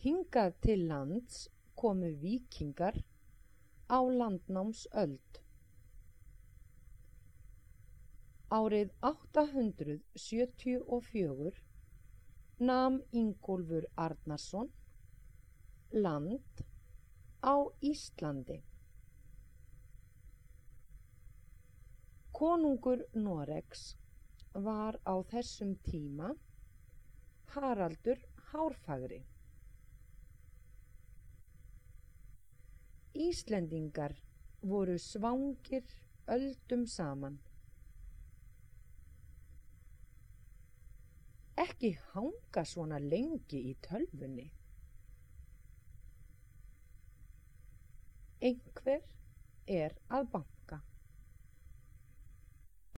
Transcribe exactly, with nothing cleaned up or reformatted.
Hingað til lands komu víkingar á landnámsöld. Árið átta hundruð sjötíu og fjögur nam Ingólfur Arnarson land á Íslandi. Konungur Noregs var á þessum tíma Haraldur hárfagri. Íslendingar voru svangir öldum saman. Ekki hanga svona lengi í tölvunni. Einhver er að banka.